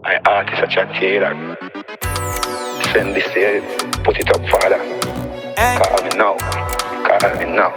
My heart is such a tear. Send this here, put it up, Father. Call me now, call me now.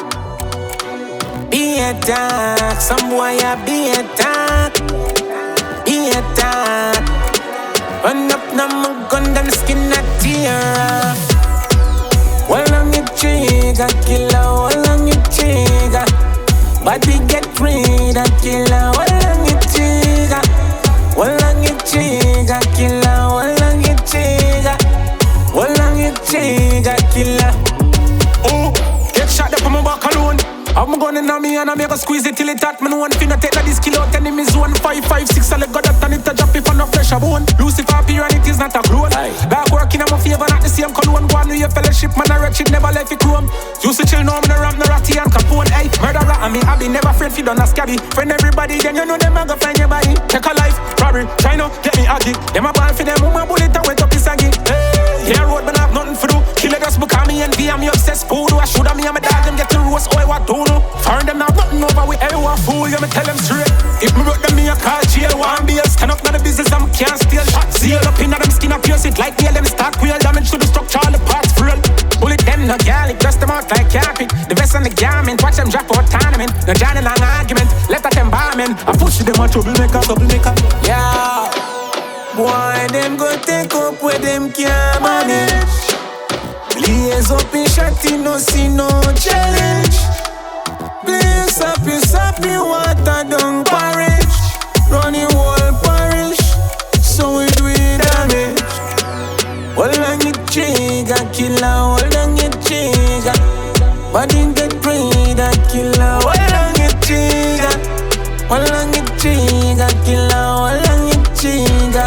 Be a dark, some boy be a dark. Be a dark. Run up now my gun, then skin a tear. Well on your trigger, killer, well on your trigger. Body get rid of killer, well on your trigger. Well on your trigger, killer, well on your trigger. Well on your trigger, killer. Oh, get shot up on my back alone. I'm going in on me and I make a squeeze it till it hot. Me no one finna take that this kill out. Enemy zone 5, 5, 6. I let go that and it a drop if I no flesh a bone. Lucifer appear and it is not a clone. Back working on my favor, not the same cologne. Go on with your fellowship, man, I wretched, never left it chrome. Used to chill, now I'm no ramp, no ratty and Capone. Ay, murderer and me, I be never afraid fi done a scabby. Friend everybody, then you know them a go find your body. Take a life, robbery, try no, get me aggy. Them a ball for them, my bullet and went up his saggy. Hey, yeah, road, but I have nothing for do. Kill it, just because me envy and me obsessed food. I should have me and my dog, them get to roast, oh, what do no. Foreign them now, nothing over with everyone fool, you me tell them straight. If me broke them, me a call jail, one be a stand up, not the business, I'm can't steal. Seal up in them skin, I pierce it like nail, them start wheel damage to the structure, all the parts frill. Bullet them, no garlic, dust them out like carpet. The vest on the garment, watch them drop out tournament. No journey long argument, left at them barman. I push them a troublemaker. Yeah, boy, them go take up where them can't manage. Blaze up in shotty, no see no challenge. Blaze up in sappy water, don't perish. Running whole parish, so we do it damage. Hold on your trigger, killer, hold on your trigger. Body get rid of killer, hold on your trigger. Hold on your trigger, killer, hold on your trigger.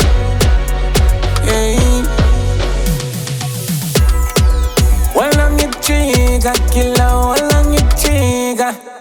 Yeah. Hold on your trigger, killer, hold on your trigger.